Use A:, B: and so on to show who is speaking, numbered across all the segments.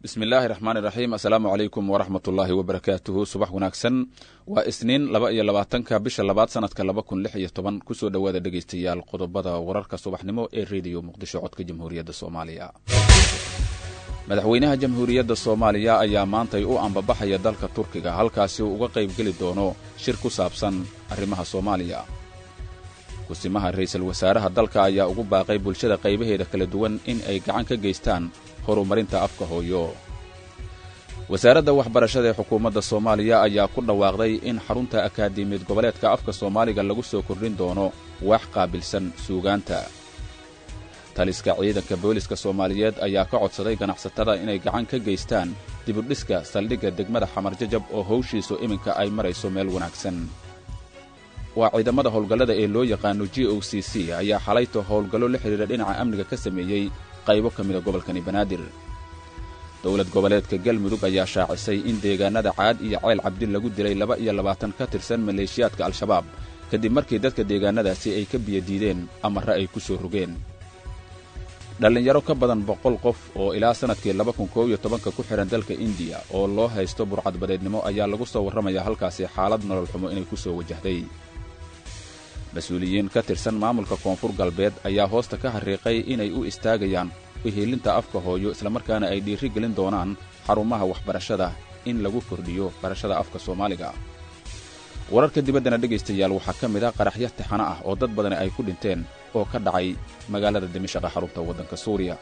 A: بسم الله الرحمن الرحيم السلام عليكم ورحمة الله وبركاته صباح وناكسن وإسنين لبا بش لبات سنة كلبكن لحية طبعا كسو دوادة دقيستيال قضبضة ورارك صباح نمو الراديو مقدشو عدك جمهورية الصومالية madaxweynaha jamhuuriyadda Soomaaliya ayaa maantay u anbabaxaya dalka Turkiga halkaas uu uga qayb gali doono shir ku saabsan arrimaha Soomaaliya. Kusimaha ra'iisul wasaaraha dalka ayaa ugu baaqay bulshada qaybaheeda kala duwan in ay gacan ka geystaan horumarinta afka hooyo. Wasaaradda waxbarashada ee xukuumadda Soomaaliya ayaa ku dhawaaqday in xarunta akaademiyad goboleedka afka Soomaaliga lagu soo kordhin doono wax qaabilsan suugaanta. taliska ciidanka booliska Soomaaliyeed ayaa ka codsaday ganacsatada inay gacan ka geystaan dib u dhiska saldhigga degmada Xamarjajab oo hawshiisu iminka ay marayso meel wanaagsan. Waa ciidamada howlgallada ee loo yaqaan GOCC ayaa xalayto howlgallo la xiriira dhinaca amniga ka sameeyay qaybo ka mid ah gobolka Banaadir. Dowlad goboleedka Galmudug ayaa shaacisay in deegaanada Caad iyo Ceel Cabdi lagu dilay 22 ka tirsan maleeshiyaadka Al-Shabaab kadib markii dadka deegaanadaasi ay ka biyadiideen amarra ay ku soo rogeen. dhalinyaro ka badan 100 qof oo ilaa sanadkii 2011 ku xiran dalka India oo loo haysto burcad badeednimo ayaa lagu soo warramaya halkaasi xaalad nolol xumo inay ku soo wajahday. Mas'uuliyiin ka tirsan maamulka Koonfur Galbeed ayaa hoosta ka xariiqay inay u istaagayaan weheliinta afka hooyo isla markaana ay dhiiri gelin doonaan xarumaha waxbarashada in lagu kordhiyo barashada afka Soomaaliga. wararka dibaddana dhageystayaal waxaa ka mid ah qaraxyo taxana ah oo dad badan ay ku dhinteen oo ka dhacay magaalada Dimashq xarunta waddanka Suuriya.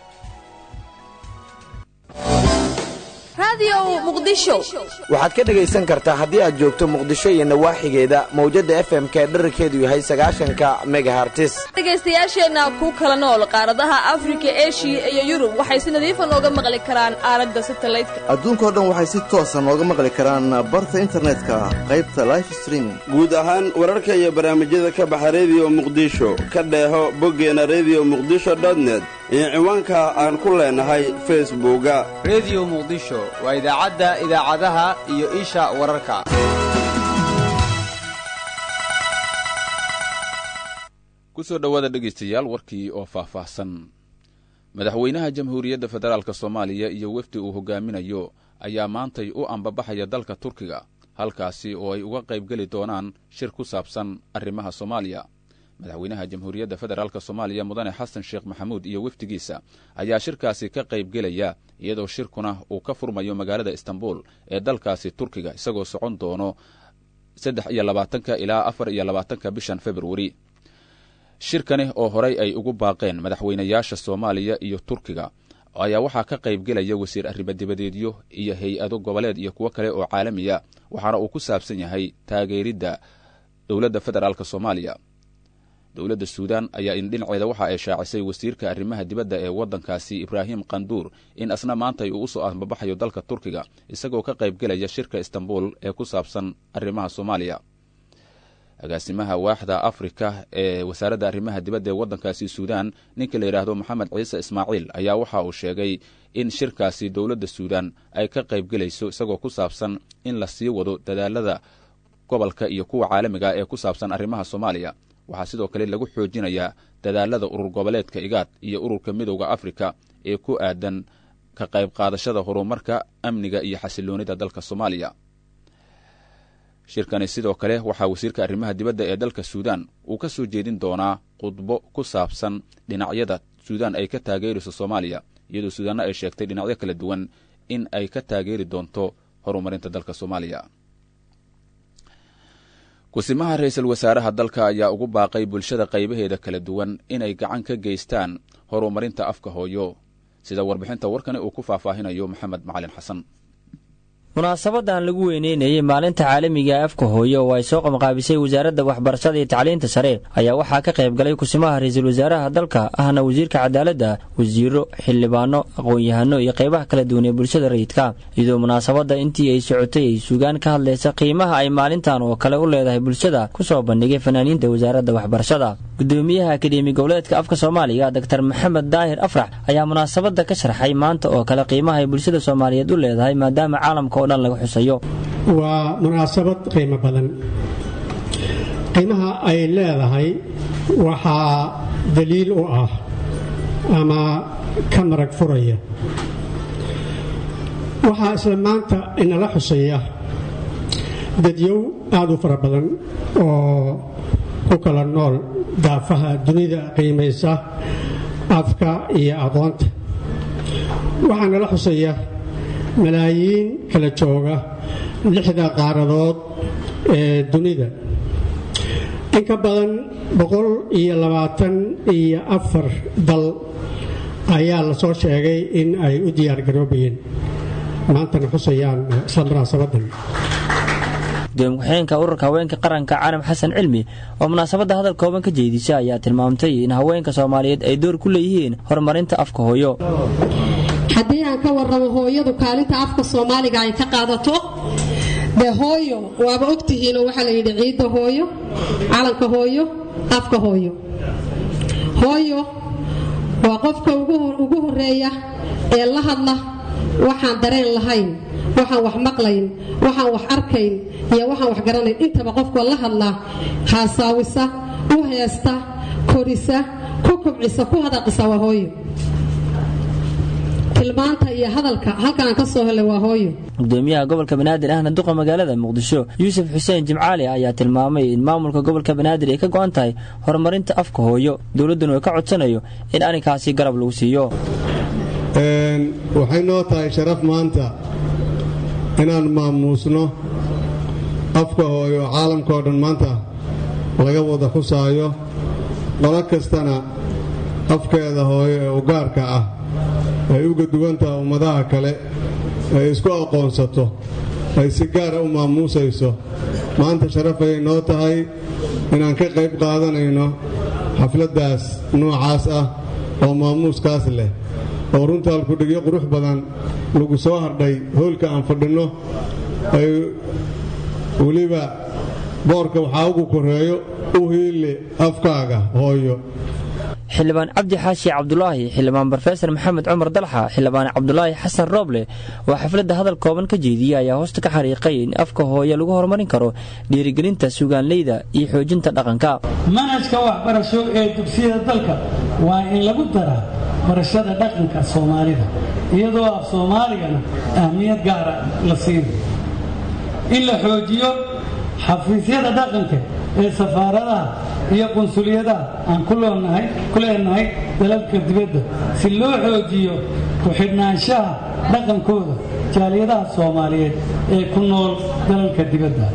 B: Radio Muqdisho
C: waxaad ka dhageysan kartaa haddii aad joogto Muqdisho iyo nawaaxigeeda mowjada FM-ka dhererkeedu yahay 90 megahertz.
B: dhageystayaasheena ku kala nool qaaradaha Afrika, Asia iyo Yurub waxay si nadiif ah nooga maqli karaan aalada satellite-ka.
D: adduunka oo dhan waxay si toos ah nooga maqli karaan barta internetka qaybta live streaming.
E: guud ahaan wararka iyo barnaamijyada ka baxa Radio Muqdisho ka dheeho boggeena radiomuqdisho.net iyo ciwaanka aan ku leenahay Facebook-ga
F: Radio Muqdisho waa idaacadaha iyo isha wararka.
A: ku soo dhawaada dhageystayaal warkii oo faahfaahsan. madaxweynaha jamhuuriyadda federaalka Soomaaliya iyo wafdi uu hogaaminayo ayaa maantay u anbabaxaya dalka Turkiga halkaasi oo ay uga qayb gali doonaan shir ku saabsan arrimaha Soomaaliya. madaxweynaha jamhuuriyadda federaalka Soomaaliya mudane Xasan Sheekh Maxamuud iyo wafdigiisa ayaa shirkaasi ka qayb galaya iyadoo shirkuna uu ka furmayo magaalada Istanbul ee dalkaasi Turkiga isagoo socon doono 23 ilaa 24 bishan February. shirkani oo horay ay ugu baaqeen madaxweynayaasha Soomaaliya iyo Turkiga ayaa waxaa ka qayb galaya wasiir arrimo dibadeedyo iyo hay'ado goboleed iyo kuwa kale oo caalami ah waxaana uu ku saabsan yahay taageeridda dowladda federaalka Soomaaliya. dowladda Suudaan ayaa dhinaceeda waxa ay shaacisay wasiirka arrimaha dibadda ee waddankaasi Ibrahim Qandur in asna maanta uu soo anbabaxayo dalka Turkiga isagoo ka qayb galaya shirka Istanbul ee ku saabsan arrimaha Soomaaliya. agaasimaha waaxda Afrika ee wasaaradda arrimaha dibadda ee waddankaasi Suudaan ninka la yiraahdo Maxamed Ciise Ismaaciil ayaa waxa uu sheegay in shirkaasi dowladda Suudaan ay ka qayb galayso isagoo ku saabsan in la sii wado dadaalada gobolka iyo kuwa caalamiga ee ku saabsan arrimaha Soomaaliya. waxaa sidoo kale lagu xoojinayaa dadaalada urur goboleedka IGAD iyo ururka midowga Afrika ee ku aadan ka qayb qaadashada horumarka amniga iyo xasiloonida dalka Soomaaliya. shirkani sidoo kale waxaa wasiirka arrimaha dibadda ee dalka Suudaan uu ka soo jeedin doonaa khudbo ku saabsan dhinacyada Suudaan ay ka taageerayso Soomaaliya iyadoo Suudaanna ay sheegtay dhinacyo kala duwan in ay ka taageeri doonto horumarinta dalka Soomaaliya. kusimaha ra'iisul wasaaraha dalka ayaa ugu baaqay bulshada qaybaheeda kala duwan inay gacan ka geystaan horumarinta afka hooyo sida warbixinta warkani uu ku faahfaahinayo Maxamed Macalin Xasan.
G: munaasabadan lagu weyneynayay maalinta caalamiga afka hooyo oo ay soo qabanqaabisay wasaaradda waxbarashada iyo tacliinta sare ayaa waxaa ka qayb galay kusimaha ra'iisul wasaaraha dalka ahna wasiirka cadaaladda wasiiro xildhibaano aqoon-yahano iyo qaybaha kala duwan ee bulshada rayidka iyadoo munaasabada intii ay socotay ay suugaan ka hadlaysa qiimaha ay maalintan oo kale u leedahay bulshada ku soo bandhigay fanaaniinta wasaaradda waxbarashada. gudoomiyaha akademi goboleedka afka Soomaaliga Dr. Maxamed Daahir Afrax ayaa munaasabada ka sharxay maanta oo kale qiimaha ay bulshada Soomaaliyeed u leedahay maadaama caalamka oo dhan laga xusayo.
H: waa munaasabad qiimo badan. qiimaha ay leedahay waxaa daliil u ah ama ka marag furaya waxaa isla maanta inala xuseeya dadyow aad u fara badan oo ku kala nool daafaha dunida qiimaysa afka iyo aqoonta. waxaa nala xuseeya malaayiin kala jooga 6 qaaradood ee dunida. in ka badan 124 dal ayaa la soo sheegay in ay u diyaargaroobayeen maantana xusayaan isla munaasabadan.
G: gudoomiye ku-xigeenka ururka haweenka qaranka Calam Xasan Cilmi oo munaasabada hadal kooban ka jeedisay ayaa tilmaamtay in haweenka Soomaaliyeed ay door ku leeyihiin horumarinta afka hooyo.
I: haddii aan ka warramo hooyadu kaalinta afka Soomaaliga ay ka qaadato de hooyo waaba ogtihiin oo waxa la yidhi ciidda hooyo, calanka hooyo, afka hooyo. hooyo waa qofka ugu horeeya ee la hadla waxaan dareen lahayn, waxaan wax maqlayn, waxaan wax arkayn iyo waxaan wax garanayn. intaba qofka la hadla haasaawisa, u heesta, korisa, ku kobcisa, ku hadaqisa waa hooyo. tilmaanta iyo hadalka halkaan ka soo helay waa hooyo.
G: gudoomiyaha gobolka Banaadir ahna duqa magaalada Muqdisho Yuusuf Xuseen Jimcaali ayaa tilmaamay in maamulka gobolka Banaadir ay ka go'an tahay horumarinta afka hooyo, dawladuna ay ka codsanayo in arrinkaasi garab lagu siiyo.
J: waxay noo tahay sharaf maanta inaan maamuusno afka hooyo caalamka oo dhan maanta laga wada xusaayo. qolo kastana afkeeda hooyo ee u gaarka ah ay uga duwantaha ummadaha kale ay isku aqoonsato, ay si gaara u maamuusayso. maanta sharaf ayay noo tahay inaan ka qayb qaadanayno xafladdaas noocaas ah oo maamuuskaas leh, oo runta halkudhigyo qurux badan lagu soo hardhay hoolka aan fadhinno. ay weliba boorka waxaa ugu koreeyo u hiili afkaaga hooyo.
G: xildhibaan Cabdi Xaashi Cabdulaahi, xildhibaan Professor Maxamed Cumar Dalxa, xildhibaan Cabdulaahi Xasan Rooble oo xafladda hadal kooban ka jeediyay ayaa hoosta ka xariiqay in afka hooyo lagu horumarin karo dhiirigelinta suugaanleyda iyo xoojinta dhaqanka.
K: manhajka waxbarasho ee dugsiyada dalka waa in lagu daraa barashada dhaqanka Soomaalida, iyadoo af Soomaaligana ahmiyad gaar ah la siinayo. in la xoojiyo xafiisyada dhaqanka ee safaaradaha iyo qunsuliyadaha aan ku leenahay dalalka dibadda si loo xoojiyo ku xidhnaanshaha dhaqankooda jaaliyadaha Soomaaliyeed ee ku nool dalalka dibadda.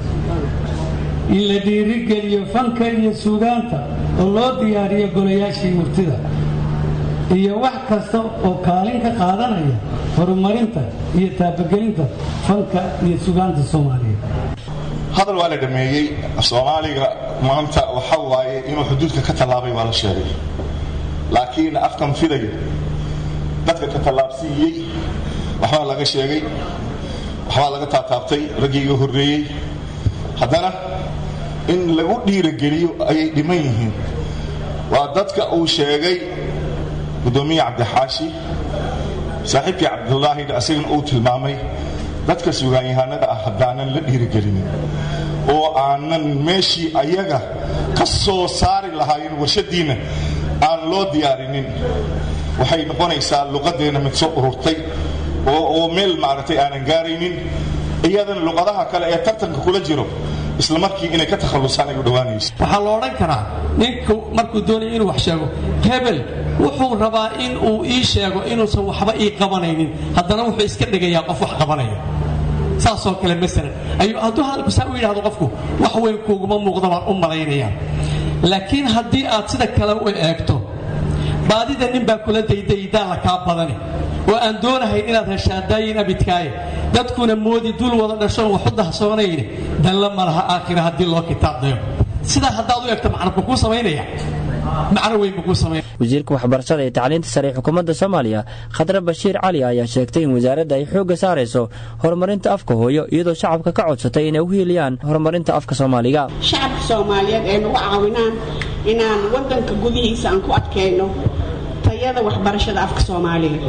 K: in la dhiirigeliyo fanka iyo suugaanta oo loo diyaariyo golayaashii murtida iyo wax kasta oo kaalin ka qaadanaya horumarinta iyo taabagelinta fanka iyo suugaanta Soomaaliyeed.
L: hadal waa la dhameeyey. Soomaaliga maanta waxa waaye inuu xuduudka ka tallaabay waa la sheegay, laakiin afkan fidayo dadka ka tallaabsiiyey waxbaa laga sheegay, waxbaa laga taataabtay raggii ugu horreeyey. haddana in lagu dhiirageliyo ayay dhiman yihiin. waa dadka uu sheegay gudoomiye Cabdi Xaashi, saaxiibkii Cabdulaahi asagana uu tilmaamay dadka suugaanyahanada ah haddaanan la dhiirigelinin oo aanan meeshii ayaga ka soo saari lahaayeen warshadiina aan loo diyaarinin, waxay noqonaysaa luqadeena mid soo ururtay oo meel maaragtay aanan gaaraynin. iyadana luqadaha kale ee tartanka kula jiro isla markii inay ka takhalusaan ay u dhowaanayso.
K: waxaa la odhan karaa ninku markuu doonaya inuu wax sheego, hebel wuxuu rabaa in uu ii sheego inuusan waxba ii qabanaynin, haddana wuxuu iska dhigayaa qof wax qabanaya. saasoo kale masalan hadduu hadalku saa u yidhahdo qofku wax weyn kuuguma muuqda baan u malaynayaa. laakiin haddii aad sida kale u eegto, baadida nin baa kula daydaydaa la kaa badani oo aan doonahayn inaad heshaadaayin abidkaaye, dadkuna moodi dul wada dhashoon waxu dahsoonayne dalla ma laha aakhira haddii loo kitaabdayo. sidaa haddaad u eegto macna kuu samaynaya macna weyn kuu samaynaya.
G: wasiirka waxbarashada ee tacliinta sare ee xukuumadda Soomaaliya Khadra Bashiir Cali ayaa sheegtay in wasaaradda ay xoogga saarayso horumarinta afka hooyo, iyadoo shacabka ka codsatay inay u hiiliyaan horumarinta afka Soomaaliga.
M: shacabka Soomaaliyeed ee nagu caawinaan inaan wadanka gudihiisa aan ku adkeyno tayada waxbarashada afka Soomaaliga.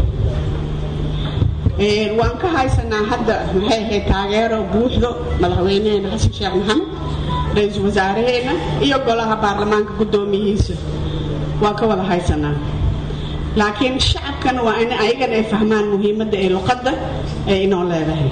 M: waan ka haysanaa hadda maxay taageero buuxdo madaxweynaha Xasan Sheekh Maxamed, ra'iisul wasaaraheena iyo golaha baarlamaanka gudoomiyihiisa waan ka wada haysanaa. laakiin shacabkana waa in ayagana ay fahmaan muhiimadda ee luqadda ay inoo leedahay.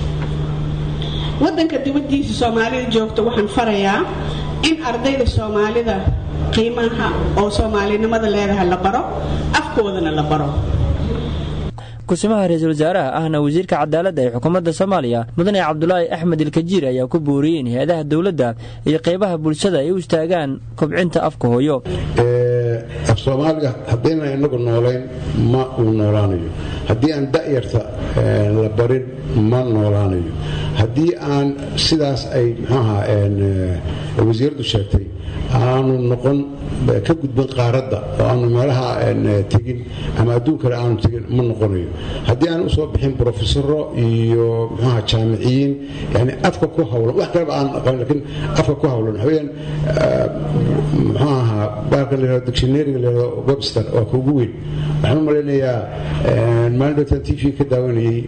M: waddanka dibaddiisa soomaalida joogta waxaan farayaa in ardayda soomaalida qiimaha oo soomaalinimada leedahay la baro, afkoodana la baro.
G: kusimaha ra-iisul wasaaraha ahna wasiirka cadaaladda ee xukuumadda soomaaliya mudane cabdulaahi axmed ilkajiir ayaa ku booriyey in hay-adaha dowladda iyo qaybaha bulshada ay u istaagaan kobcinta afka hooyo.
J: af soomaaliga haddayna inagu noolayn ma uu noolaanayo, haddii aan da'yarta la barin ma noolaanayo, haddii aan sidaas ay mxuaha wasiiradu sheegtay aanu noqon ka gudban qaaradda oo aanu meelaha tegin ama adduun kale aanu tegin ma noqonayo, haddii aan usoo bixin brofesoro iyo mxuaha jaamiciyiin yani afka ku hawlan wax kaleba aan aqoon lakiin afka ku hawlan waxaweyaan muxuu ahaa baalka la yihahdo dictionaryga la yihahdo webster waa ka ugu weyn. waxaan u malaynayaa maalin dhowtaan t v ka daawanayey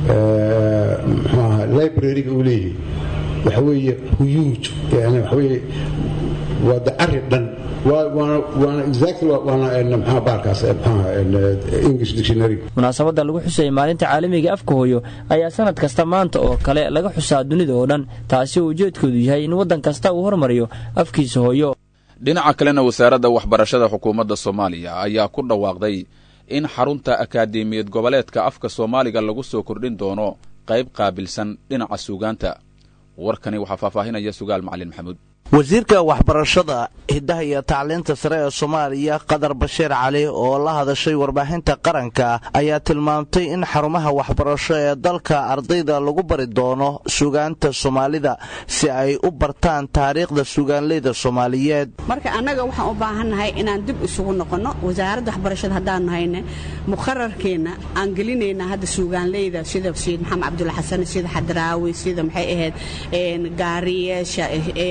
J: muxuu ahaa library-ga uu leeyahay waxa weeye huyuuj yani waxa weeye waa dacari dhan waana exactly waana maxaa baalkaas English dictionary.
G: munaasabada lagu xusay maalinta caalamiga afka hooyo ayaa sanad kasta maanta oo kale laga xusaa dunida oo dhan, taasi oo ujeedkoodu yahay in waddan kasta uu horumariyo afkiisa hooyo.
A: dhinaca kalena wasaaradda waxbarashada xukuumadda Soomaaliya ayaa ku dhawaaqday in xarunta akaademiyad goboleedka afka Soomaaliga lagu soo kordhin doono qayb qaabilsan dhinaca suugaanta. warkani waxaa faahfaahinaya Sugaal Macalin Maxamuud.
N: wasiirka waxbarashada hiddaha iyo tacliinta sare ee Soomaaliya Qadar Bashiir Cali oo la hadashay warbaahinta qaranka ayaa tilmaamtay in xarumaha waxbarasho ee dalka ardayda lagu bari doono suugaanta Soomaalida si ay u bartaan taariikhda suugaanleyda Soomaaliyeed.
M: marka annaga waxaan u baahannahay inaan dib isugu noqono wasaaradda waxbarashada haddaan nahayna muqarrarkeena aan gelinayna hadda suugaanleyda sida Sayid Maxamed Cabdulla Xasan, sida Xadraawi, sida maxay ahayd gaariyeesha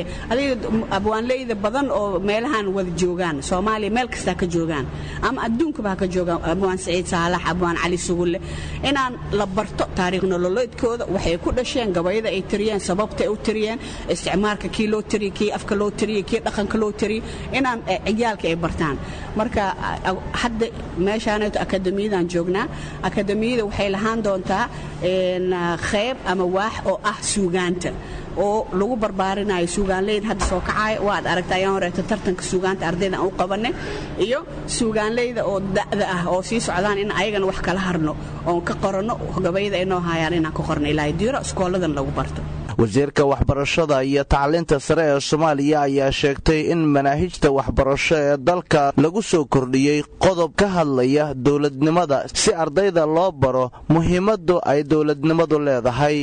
M: abwaanleyda badan oo meelahan wada joogaan Soomaaliya meel kasta ka joogaan ama adduunka ba ka joogaan, abwaan Saciid Saalax, abwaan Cali Sugulle, inaan la barto taariikh nololeedkooda, waxay ku dhasheen, gabayada ay tiriyeen, sababta ay u tiriyeen, isticmaalka kii loo tiriyay, kii afka loo tiriyay, kii dhaqanka loo tiriyay, inaan ciyaalka ay bartaan. marka hadda meeshaanayto akademiyadan joognaa, akademiyada waxay lahaan doontaa qayb ama waax oo ah suugaanta oo lagu barbaarinayo suugaanleyd hadda soo kacay. waad aragtay ayaan horeeto tartanka suugaanta ardayda aan u qabanay iyo suugaanleyda oo da'da ah oo sii socdaan in ayagana wax kala harno oo ka qorano gabayada ay noo hayaan inaan ka qorno ilaa diiro iskooladan lagu barto.
N: wasiirka waxbarashada iyo tacliinta sare ee Soomaaliya ayaa sheegtay in manaahijta waxbarasho ee dalka lagu soo kordhiyey qodob ka hadlaya dowladnimada si ardayda loo baro muhiimadda ay dowladnimadu leedahay.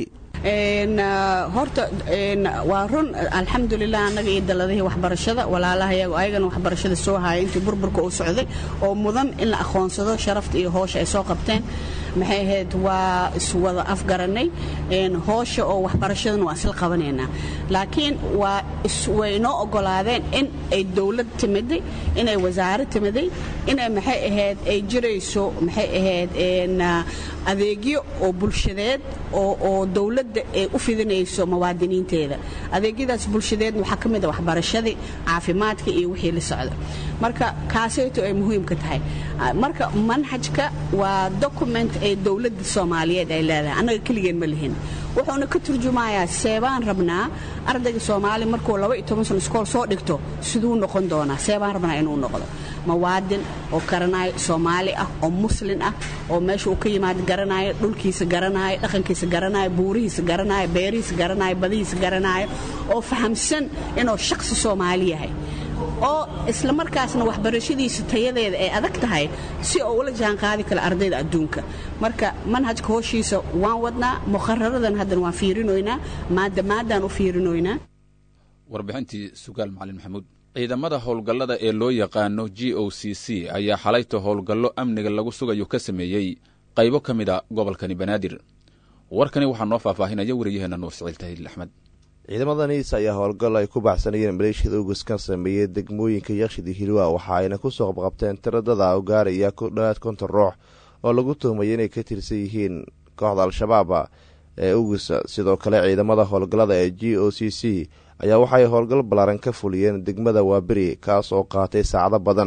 M: horta waa run alxamdulilah annaga iyo daladihii waxbarashada walaalahayaga ayagana waxbarashada soo haya intii burburka uu socday oo mudan in la aqoonsado sharafta iyo hoosha ay soo qabteen. maxay ahayd waa iswada afgaranay hoosha oo waxbarashadana waa isla qabanaynaa, laakiin way inoo ogolaadeen in ay dowlad timiday, inay wasaarad timiday, inay maxay ahayd ay jirayso maxay ahayd adeegyo oo bulshadeed oo dowladda ay u fidinayso muwaadiniinteeda. adeegyadaas bulshadeed waxaa ka mid ah waxbarashadii, caafimaadka iyo wixii la socda. marka kaasayto ay muhiim ka tahay. marka manhajka waa document ay dowladda Soomaaliyeed ay leedahay, annaga keligeen ma lihin. wuxuuna ka turjumayaa seebaan rabnaa ardayga Soomaali markuu 12 sano iskool soo dhigto siduu noqon doonaa, seebaan rabnaa inuu noqdo muwaadin oo karanayo Soomaali ah oo muslim ah oo meesha uu ka yimaado garanayo, dhulkiisa garanayo, dhaqankiisa garanayo, buurihiisa garanayo, beerihiisa garanayo, badihiisa garanayo, oo fahamsan inuu shakhsi Soomaali yahay oo isla markaasna waxbarashadiisa tayadeeda ay adag tahay si uu ula jaan qaadi karo ardayda adduunka. marka manhajka hooshiisa waan wadnaa, muqarraradan haddana waan fiirinoynaa, maadaan u fiirinoynaa.
A: warbixintii Sugaal Macalin Maxamuud. ciidamada howlgallada ee loo yaqaano GOCC ayaa xalayto howlgallo amniga lagu sugayo ka sameeyey qaybo ka mid a gobolkani Banaadir. warkani waxaa noo faahfaahinaya wariyaheena Nuur Saciid Tahliil Axmed.
O: ciidamadaniis ayaa howlgal ay ku baxsanayeen maleeshiyada ugus ka sameeyey degmooyinka Yakshiid iyo Hilwa waxa ayna ku soo qabqabteen tiradada u gaaraya ku dhawaad 50 ruux oo lagu tuhmay inay ka tirsan yihiin kooxda Al-Shabaab ee ugus. sidoo kale ciidamada howlgallada ee GOCC ayaa waxay howlgal balaaran ka fuliyeen degmada Waaberi kaas oo qaatay saacado badan.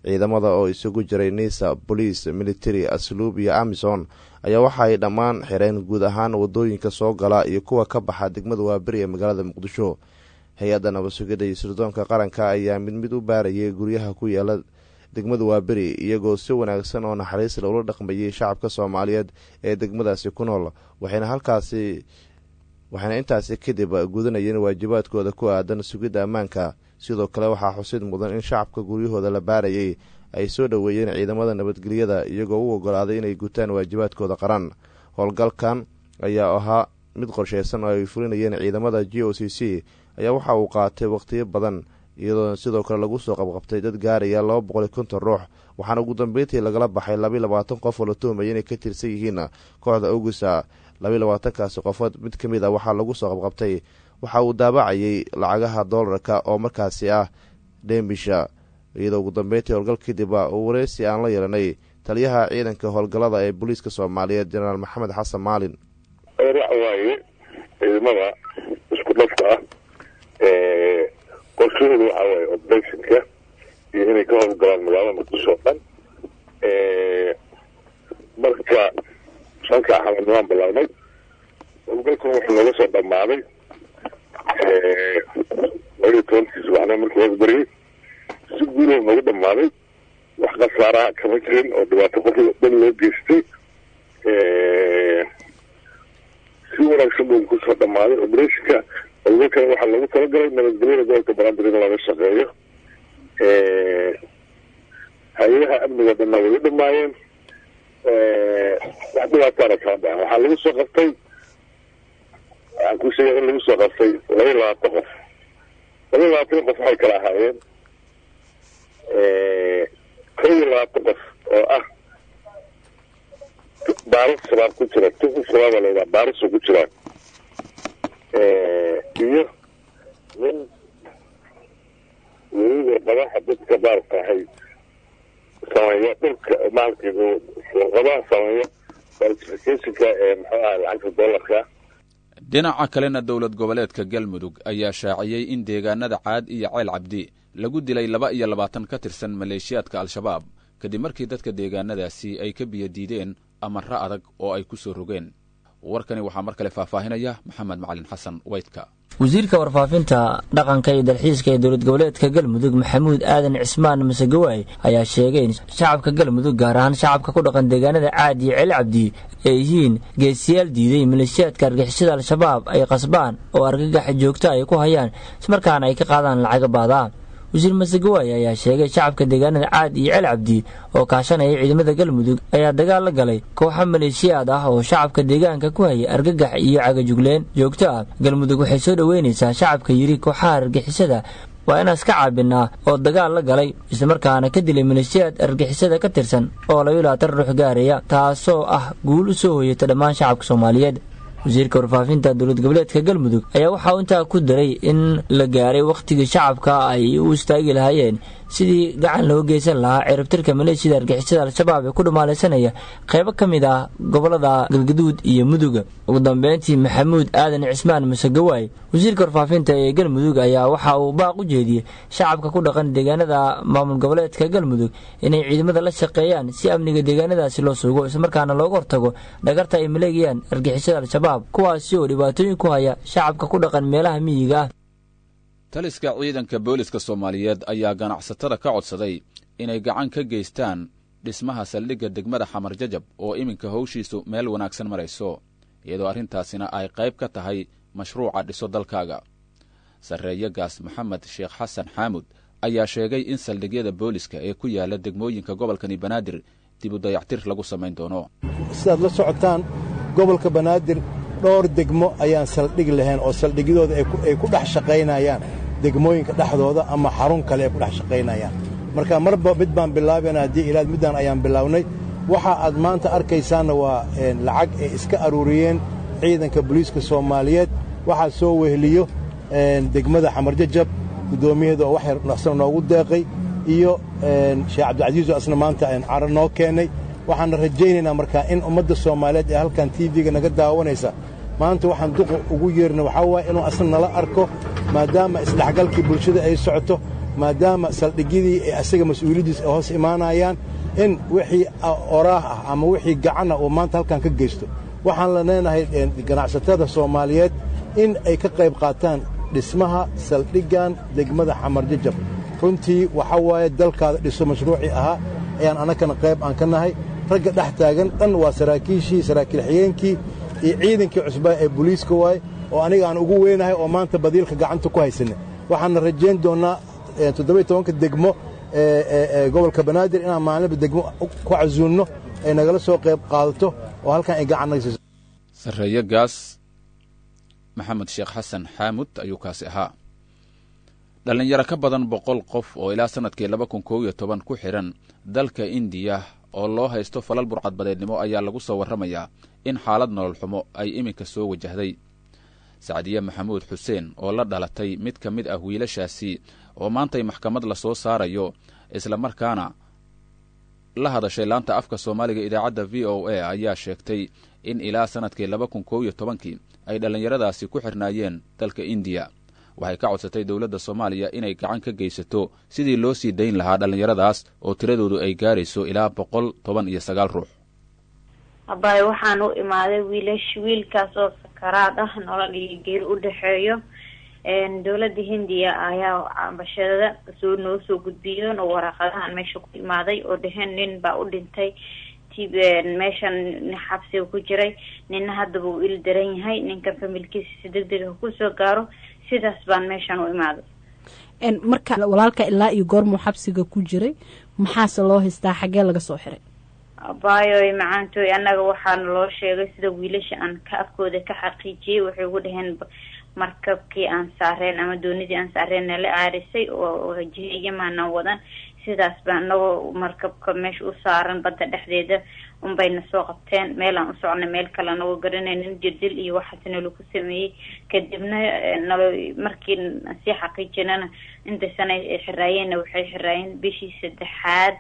O: ciidamada oo isugu jiray nisa boliis military asluub iyo amison ayaa waxa ay dhammaan xireen guud ahaan wadooyinka soo gala iyo kuwa ka baxa degmada waaberi ee magaalada muqdisho. hay-adda nabad sugidda iyo sirdoonka qaranka ayaa mid u baarayay guryaha ku yaala degmada waaberi iyagoo si wanaagsan oo naxariis leh ula dhaqmayay shacabka soomaaliyeed ee degmadaasi ku nool waxayna intaasi kadib gudanayeen waajibaadkooda ku aadan sugidda ammaanka. sidoo kale waxaa xusid mudan in shacabka guryahooda la baarayay ay soo dhoweeyeen ciidamada nabadgelyada iyagoo u ogolaaday inay gutaan waajibaadkooda qaran. howlgalkan ayaa ahaa mid qorsheysan oo ay fulinayeen ciidamada GOCC ayaa waxa uu qaatay waqtiyo badan iyadoo sidoo kale lagu soo qabqabtay dad gaaraya 250 ruux waxaana ugu dambeyntii lagala baxay 22 qof oo la tuhmayay inay ka tirsan yihiin kooxda Augusta. 22kaasi qofood mid ka mid ah waxaa lagu soo qabqabtay waxa uu daabacayay lacagaha doolarka oo markaasi ah deembisha iyadoo ugu dambeyntii howlgal kadib uu wareysi aan la yeelanay taliyaha ciidanka howlgallada ee booliiska Soomaaliyeed Jenaraal Maxamed Xasan Maalin.
P: waaye ciidamada isku dhafka ah qorshahoodu waxa waaye operationka iyo inay ka howlgalaan magaalada Muqdisho dhan marka shanka xamadnaan bilaabnay howlgalkan wuxuu nooga soo dhammaaday 20 subaxna markii laga bariyay si guud ah nooga dhammaaday wax khasaaraha kama jirin oo dhibaato qof dhan loo geystay si wanaagsan buu ku soo dhammaaday operationka howlgalkan waxaa loogu talagalay nabadgelyada gobolka Banaadir in laga shaqeeyo hay-adaha amniga dhanna way u dhammaayeen wax dhibaataana kama dhacan waxaa lagu soo qabtay waxaan ku sheegay in lagu soo qabtay 22 qof 22 qof waxay kala ahaayeen 22 qof oo ah baaris shabaab ku jira tuku shabaab leedahay baaris ku jira iyo nin weliba badaha dadka baarka ahay sameeya dhulka maalkeedu qabaha sameeya falsificationka muxuu ahaa lacagta doolarka.
A: dhinaca kalena dowlad goboleedka galmudug ayaa shaaciyey in deegaanada caad iyo ceel cabdi lagu dilay 22 ka tirsan maleeshiyaadka al-shabaab kadib markii dadka deegaanadaasi ay ka biyo diideen amarro adag oo ay ku soo rogeen. warkani waxaa mar kale faahfaahinaya Maxamed Macalin Xasan Waydka.
G: wasiirka warfaafinta dhaqanka iyo dalxiiska ee dowlad goboleedka galmudug Maxamuud Aadan Cismaan Masagawaay ayaa sheegay in shacabka galmudug gaar ahaan shacabka ku dhaqan deegaanada caad iyo ceel cabdi ay yihiin geesiyaal diiday maleeshiyaadka argixisada al-shabaab ay qasbaan oo argagax joogto ay ku hayaan ismarkaana ay ka qaadaan lacag baada. wasiir Masagawaay ayaa sheegay shacabka deegaanada caad iyo ceel cabdi oo kaashanaya ciidamada galmudug ayaa dagaal la galay kooxo maleeshiyaad ah oo shacabka deegaanka ku hayay argagax iyo cagajugleen joogto ah. galmudug waxay soo dhaweynaysaa shacabka yiri kooxaha argixisada waa inaan iska caabinaa oo dagaal la galay islamarkaana ka dilay maleeshiyaad argixisada ka tirsan oo 22 ruux gaaraya taasoo ah guul u soo hoyatay dhammaan shacabka Soomaaliyeed. wasiirka warfaafinta dowlad goboleedka galmudug ayaa waxa uu intaa ku daray in la gaaray waqtigii shacabka ay u istaagi lahaayeen sidii gacan loo geysan lahaa ciribtirka maleeshiyada argixisada al-shabaab ee ku dhumaalaysanaya qaybo ka mid ah gobolada galgaduud iyo mudug. ugu dambeyntii Maxamuud Aadan Cismaan Masagawaay wasiirka warfaafinta ee galmudug ayaa waxa uu baaq u jeediyay shacabka ku dhaqan deegaanada maamul goboleedka galmudug inay ciidamada la shaqeeyaan si amniga deegaanadaasi loo sugo ismarkaana looga hortago dhagarta ay maleegayaan argixisada al-shabaab kuwaasi oo dhibaatooyin ku haya shacabka ku dhaqan meelaha miyiga ah.
A: taliska ciidanka booliska Soomaaliyeed ayaa ganacsatada ka codsaday inay gacan ka geystaan dhismaha saldhigga degmada Xamar Jajab oo iminka hawshiisu meel wanaagsan marayso iyadoo arrintaasina ay qayb ka tahay mashruuca dhiso dalkaaga. Sareeyagaas Maxamed Sheekh Xasan Xaamud ayaa sheegay in saldhigyada booliska ee ku yaala degmooyinka gobolka Banaadir dib u dayactir lagu samayn doono.
Q: sidaad la socotaan gobolka Banaadir dhowr degmo ayaan saldhig lahayn oo saldhigyadooda ay ku dhex shaqaynayaan degmooyinka dhexdooda ama xarun kale ay ku dhex shaqaynayaan. marka marba mid baan bilaabayna haddii ilaad midaan ayaan bilaabnay waxa aad maanta arkaysaanna waa lacag ay iska aruuriyeen ciidanka booliiska Soomaaliyeed waxaa soo weheliyo degmada Xamar Jajab gudoomiyaha oo wax yar naqsan noogu deeqay iyo Sheekh Cabdicasiis oo asna maanta carar noo keenay. waxaan rajaynaynaa marka in ummadda Soomaaliyeed ee halkan TV-ga naga daawanaysa maanta waxaan duq ugu yeernay waxa waaye inuu asna nala arko maadaama isdhaxgalkii bulshada ay socoto maadaama saldhigyadii ee asaga mas-uuliyaddiisa ay hoos imaanayaan in wixii oraah ah ama wixii gacanah uu maanta halkan ka geysto waxaan la leenahay ganacsatada soomaaliyeed in ay ka qayb qaataan dhismaha saldhiggan degmada xamar jajab runtii waxaa waaye dalkaada dhiso mashruucii ahaa ayaan annagana qayb aan ka nahay ragga dhex taagan dhan waa saraakiil xigeenkii iyo ciidankii cusbaa ee booliiska waaye oo aniga aan ugu weynahay oo maanta badiilka gacanta ku haysanay waxaanna rajayn doonnaa 17 degmo gobolka banaadir inaan maalinba degmo ku casuulno ay nagala soo qayb qaadato oo halkan ay gacan naga siiso
A: sarreeye gaas maxamed sheekh xasan xaamud ayuu kaasi ahaa dhallinyaro ka badan 100 qof oo ilaa sanadkii 2011 ku xidhan dalka indiya oo loo haysto falal burcadbadeednimo ayaa lagu soo warramayaa in xaalad nolol xumo ay iminka soo wajahday sacdiye maxamuud xuseen oo la dhalatay mid ka mid ah wiilashaasi oo maantay maxkamad la soo saarayo isla markaana la hadashay laanta afka Soomaaliga idaacadda VOA ayaa sheegtay in ilaa sanadkii 2011 ay dhallinyaradaasi ku xirnaayeen dalka India waxay ka codsatay dawladda Soomaaliya inay gacan ka geysato sidii loo sii dayn lahaa dhallinyaradaas oo tiradoodu ay gaarayso ilaa 119 ruux
R: abay waxaan u imaaday wiilkaas oo sakaraad ah nolol iyo geeri u dhaxeeyo dawladda Hindiya ayaa ambashada noo soo gudbiyeen oo waraqadahan meesha ku imaaday oo dhahan nin baa u dhintay meeshan xabsiga ku jiray ninna hadda uu il daran yahay ninka familkiisa degdeg ku soo gaaro sidaas baan meeshan u imaaday
S: marka walaalka ilaa iyo goormu xabsiga ku jiray maxaase loo haystaa xagee laga soo xiray
R: abayo macaantoy anaga waxaan loo sheegay sida wiilasha aan ka afkooda ka xaqiijiyay waxay ugu dhaheen markabkii aan saareen ama doonidii aan saareen la aarisay oo Yemen wadan sidaas baan noo markabka meesha u saaran badda dhexdeeda bayna soo qabteen meel aan u socnay meel kale noo garanaynin jidil iyo waxaasna lagu sameeyay kadibna markii si xaqiijinana inta sanad ay xiraayeen waxay xiraayeen bishii 3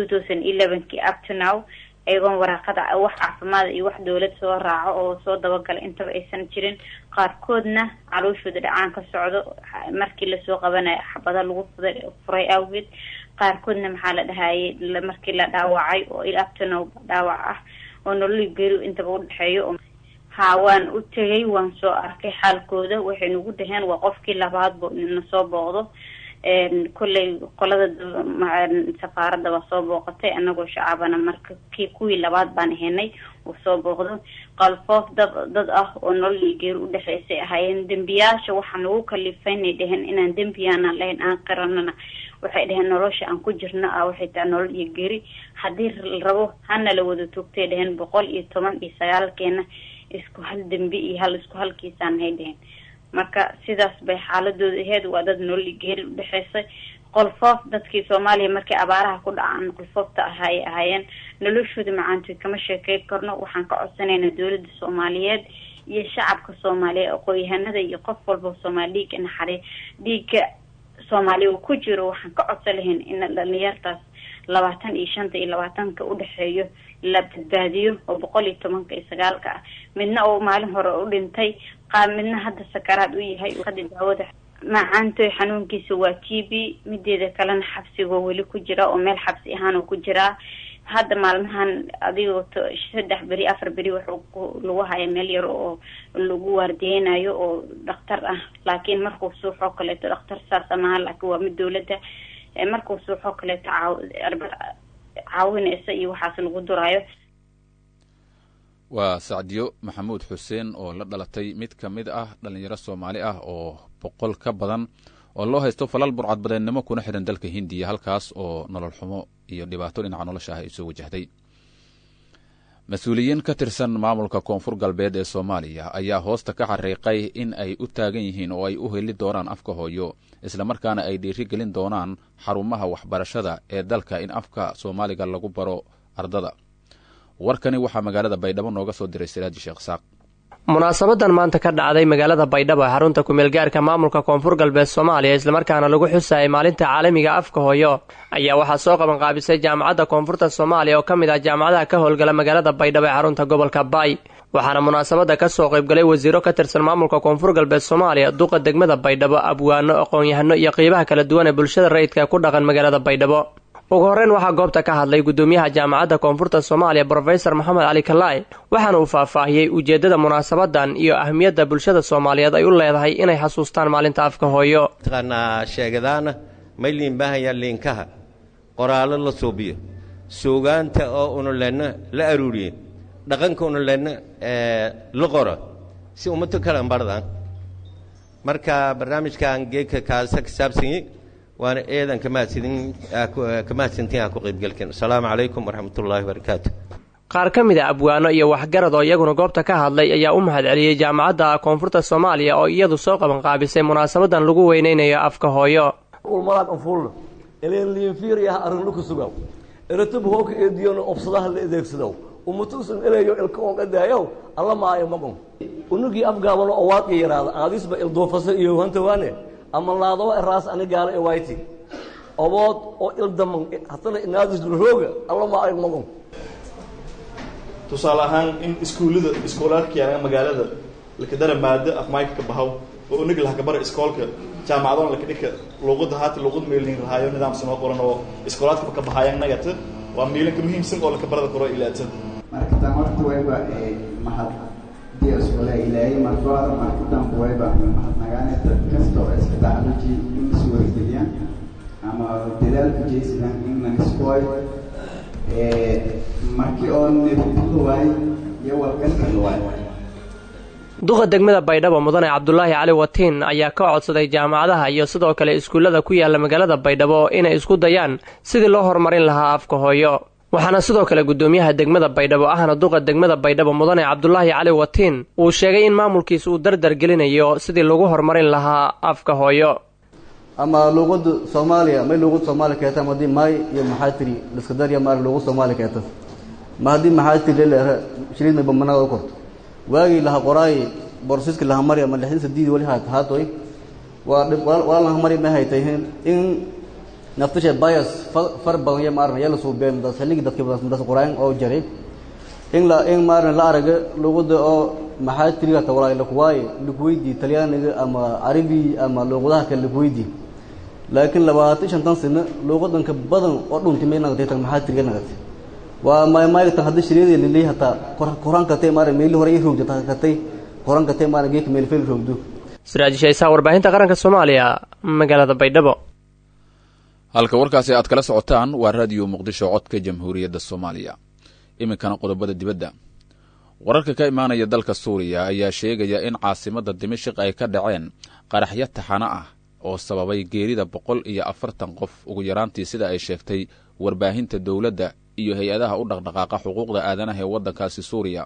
R: 2011 up to now ayagoo waraqada wax caafimaad iyo wax dawlad soo raaco oo soo dabagalay intaba aysan jirin qaarkoodna calooshooda dhacaan ka socdo markii la soo qabanay xabada lagu furay awgeed qaarkoodna maxaa la dhahaayay markii la dhaawacay oo ilabtano dhaawac ah oo nolol geeri intaba u dhaxeeyo waan u tagay waan soo arkay xaalkooda waxay nagu dhaheen waa qofkii labaad boo inna soo booqdo kullay qolada safaaradda waa soo booqatay anagoo shacabana marka kuwii labaad baan ahaynay oo soo booqdo qalfoof dad ah oo nolol geeri u dhaxeysay ahaayeen dembiyaasha waxaan ugu kalifaynay dhaheen inaan dembiyaana lahayn aan qaranana waxay dhaheen nolosha aan ku jirno waxay tahay nolol iyo geeri haddii la rabo hana la wada toogtay dhaheen 119 keena isku hal dembi iyo hal isku halkiisaan hay dhaheen marka sidaas bay xaaladooda ahayd waa dad nolol geeri u dhaxeysay qolfoof dadkii Soomaaliya markay abaaraha ku dhacaan qolfoofta ahaayeen noloshooda macaantoy kama sheekay karno waxaan ka codsanaynaa dawladda Soomaaliyeed iyo shacabka Soomaaliyeed aqoonyahanada iyo qof walba Soomaaliyeed in dhiigga Soomaaliya ku jiro waxaan ka codsanayn in dhalinyartaas 25 iyo 20 u dhaxeeyo la badbaadiyo oo 119 midna oo maalin hore u dhintay midna hadda sakaraad u yahay qadi daawada macaantoy xanuunkiisa waa TB mideeda kalena xabsiga wali ku jira oo meel xabsi ahaan oo ku jira hadda maalmahan adigoo 3 bari 4 bari wuxuu lagu hayaa meel yar oo lagu waardeenayo oo dhakhtar ah laakiin markuu suuxo kale dhakhtar saasama laakiin waa mid dawladda markuu suuxo kale caawinaysa iyo waxaas lagu duraayo
A: waa Sacdiyo Maxamuud Xuseen oo la dhalatay mid ka mid ah dhalinyaro Soomaali ah oo 100 ka badan oo loo haysto falal burcadbadeednimo kuna xiran dalka Hindiya halkaas oo nolol xumo iyo dhibaato dhinaca nolosha ay soo wajahday mas'uuliyiin ka tirsan maamulka Koonfur Galbeed ee Soomaaliya ayaa hoosta ka xariiqay in ay u taagan yihiin oo ay u heli doonaan afka hooyo isla markaana ay dhiiri gelin doonaan xarumaha waxbarashada ee dalka in afka Soomaaliga lagu baro ardada warkani waxaa magaalada Baydhabo nooga soo diray Siraaji Sheekh Saaq
T: munaasabadan maanta ka dhacday magaalada Baydhabo xarunta ku meelgaarka maamulka Koonfur Galbeed Soomaaliya isla markaana lagu xusay maalinta caalamiga afka hooyo ayaa waxaa soo qaban qaabisay jaamacadda Koonfurta Soomaaliya oo kamid ah jaamacadaha ka howlgala magaalada Baydhabo ee xarunta gobolka Bay waxaana munaasabadda ka soo qaybgalay wasiiro ka tirsan maamulka koonfur galbeed soomaaliya duqa degmada baydhabo abwaano aqoon-yahano iyo qeybaha kala duwan ee bulshada rayidka ku dhaqan magaalada baydhabo ugu horreyn waxaa goobta ka hadlay gudoomiyaha jaamacadda koonfurta soomaaliya brofesor maxamed cali kalaay waxaana uu faahfaahiyey ujeeddada munaasabadan iyo ahmiyadda bulshada soomaaliyeed ay u leedahay inay xasuustaan maalinta afka hooyo
U: sheegadaana mayliin baahaya liinkaha qoraallo la suubiyo suugaanta oo unulenna la aruuriye dhaqanka unulenna la qoro si ummadda kale ambardaan marka barnaamijkan geedka kaasa ka saabsanyey waana eedan ka mahadsantiin ku qaybgalkeen asalaamu calaykum waraxmatullaahi wabarakaatu
T: qaar ka mid a abwaano iyo waxgarad oo iyaguna goobta ka hadlay ayaa u mahad celiyey jaamacadda koonfurta soomaaliya oo iyadu soo qabanqaabisay munaasabadan lagu weynaynayo afka hooyo
V: ulmalaad anfuulna ileen liinfiiriyaha arrinlu ku sugaw eratub hooka eediyona obsadaha la adeegsadow umutuusan eleeyo ilka oon qadaayow alla maayo maqon unugii afgaabano oo waadka yaraada aadisba ildoofasa iyo hantawaane ama laadoo eraas ani gaala e wayti obood oo ildaman hatana inaadis rooga alla maayo maqon
W: tusaale ahaan in iskoolaadka magaalada lakadara maado afmayka ka bahaw oo unagi laha kabara iskoolka jaamacadoon lakadhika luuqada haata luuqad meelin lahaayo nidaamsan oo qoran oo iskoolaadka ka bahayaan nagata waa meelanka muhiimsan oo lakabarada qoro ilaata
X: marka tan horta wayba mahad dios wala ilaahay marfada marka tan wayba mahad nagaane dad kasta oo iska tacluji in suuqiyaan ama dadaalka jeesidan in la iskooy markii oo nidinku waay iyo walkan waay
T: duqa degmada baydhabo mudane cabdulaahi cali watiin ayaa ka codsaday jaamacadaha iyo sidoo kale iskuullada ku yaala magaalada baydhabo inay isku dayaan sidii loo horumarin lahaa afka hooyo waxaana sidoo kale gudoomiyaha degmada baydhabo ahna duqa degmada baydhabo mudane cabdulaahi cali watiin uu sheegay in maamulkiisa uu dardar gelinayo sidii lagu horumarin lahaa afka hooyo
D: ama luuqada soomaaliya may luuqada soomaaliya keeta madii maay iyo maxaa tiri liska darya maar luuqada soomaaliya keeta ma haddii maxaa tiri leeyahay shiriid may bamanaada u korto waagii laha qoraay borsiska laha mari ama lixdiisa diidi wali haatoy waa laha mari ma haytay in naftasha bias far badan iyo maarna yala soo been dad xilligi dadkii badan qoraan oo jaray in maarna la araga luuqada oo maxaa tiri ta walaal la kuwaay luqweydii Talyaaniga ama Arabi ama luuqadaha kale luqweydii laakiin 25 sano luuqadan ka badan oo dhuntay meena dadka maxaa tiri nagatay waa maay tan hadda shiriyada lilay hata quraanka tay maarna meel hore ay roogta katay quraanka tay maarna geek meel feel roogdo
T: Siraaj Shaysa warbaahinta qaranka Soomaaliya magaalada Baydhabo
A: halka warkaasi aad kala socotaan waa radio Muqdisho codka Jamhuuriyadda Soomaaliya iminkana qodobada dibadda wararka ka imaanaya dalka Suuriya ayaa sheegaya in caasimadda Dimashq ay ka dhaceen qaraxyo taxana ah oo sababay geerida 140 qof ugu yaraantii sida ay sheegtay warbaahinta dawladda iyo hay'adaha u dhaqdhaqaaqa xuquuqda aadanaha ee waddankaasi Suuriya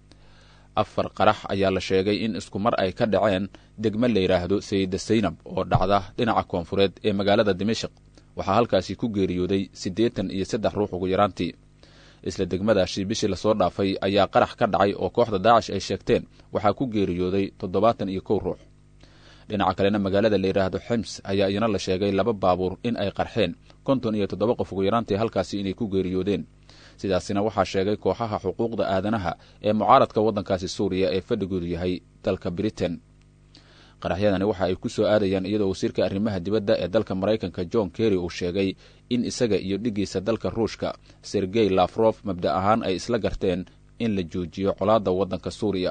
A: 4 qarax ayaa la sheegay in isku mar ay ka dhaceen degmo la yiraahdo Sayida Zainab oo dhacda dhinaca koonfureed ee magaalada Dimashq waxaa halkaasi ku geeriyooday 83 ruux ugu yaraantii isla degmadaasi bishii la soo dhaafay ayaa qarax ka dhacay oo kooxda Daesh ay sheegteen waxaa ku geeriyooday 71 ruux dhinaca kalena magaalada la yiraahdo Hims ayaa iyana la sheegay 2 baabuur in ay qarxeen 57 qof ugu yaraantii halkaasi inay ku geeriyoodeen sidaasina waxaa sheegay kooxaha xuquuqda aadanaha ee mucaaradka waddankaasi Suuriya ee fadhigoodu yahay dalka Britain qaraxyadani waxa ay ku soo aadayaan iyadoo wasiirka arrimaha dibadda ee dalka Mareykanka John Kerry uu sheegay in isaga iyo dhigiisa dalka Ruushka Sergey Lavrov mabda ahaan ay isla garteen in la joojiyo colaadda waddanka Suuriya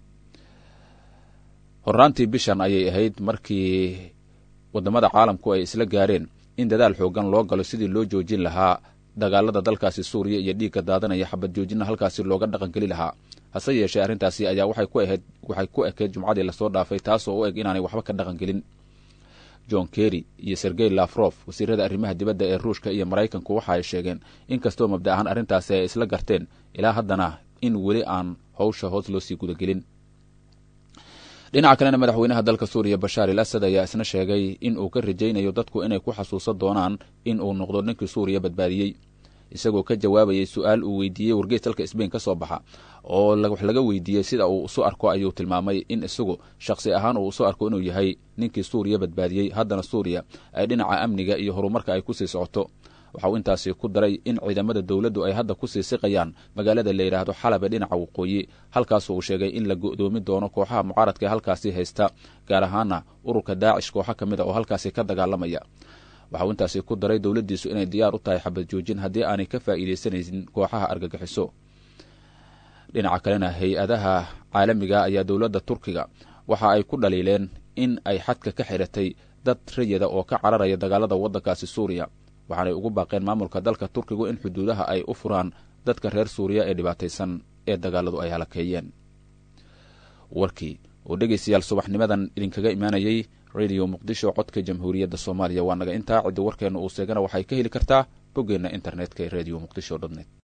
A: horraantii bishan ayay ahayd markii wadamada caalamku ay isla gaareen in dadaal xoogan loo galo sidii loo joojin lahaa dagaalada dalkaasi Suuriya iyo dhiigga daadanaya xabad joojina halkaasi looga dhaqan gali lahaa hase yeeshee arrintaasi ayaa waxay ku ekeyd jumcadii la soo dhaafay taasoo u eg inaanay waxba ka dhaqan gelin John Kerry iyo Sergey Lavrov wasiirada arrimaha dibadda ee Ruushka iyo Mareykanku waxa ay sheegeen in kastoo mabda ahaan arrintaasi ay isla garteen ilaa haddana in weli aan hawsha hoos loo sii gudagelin dhinaca kalena madaxweynaha dalka Suuriya Bashar al-Assad ayaa isna sheegay in uu ka rajaynayo dadku inay ku xasuusan doonaan in uu noqdo ninkii Suuriya badbaadiyay isagoo ka jawaabayay su'aal uu weydiiyey wargeys dalka Spain ka soo baxa oo wax laga weydiiyey sida uu soo arko ayuu tilmaamay in isagu shakhsi ahaan uu soo arko inuu yahay ninkii Suuriya badbaadiyay haddana Suuriya ay dhinaca amniga iyo horumarka ay ku sii socoto waxa uu intaasi ku daray in ciidamada dowladdu ay hadda ku sii siqayaan magaalada la yidhaahdo xalabe dhinaca waqooyi halkaas uu sheegay in la go'doomi doono kooxaha mucaaradka ee halkaasi haysta gaar ahaana ururka daacish kooxo ka mid a oo halkaasi ka dagaalamaya waxa uu intaasi ku daray dowladdiisu inay diyaar u tahay xabad joojin haddii aanay ka faa'iidaysanaynin kooxaha argagixiso dhinaca kalena hay-adaha caalamiga ayaa dowladda turkiga waxa ay ku dhaliileen in ay xadka ka xiratay dad rayida oo ka cararaya dagaalada waddankaasi suuriya waxaanay ugu baaqeen maamulka dalka turkigu in xuduudaha ay u furaan dadka reer suuriya ee dhibaataysan ee dagaaladu ay halakeeyeen warkii oo dhegaystayaal subaxnimadan idinkaga imaanayay radio muqdisho codka jamhuuriyadda soomaaliya waa naga intaa ciddi warkeenna uu seegana waxay ka heli kartaa boggeenna internetka ee radio muqdisho net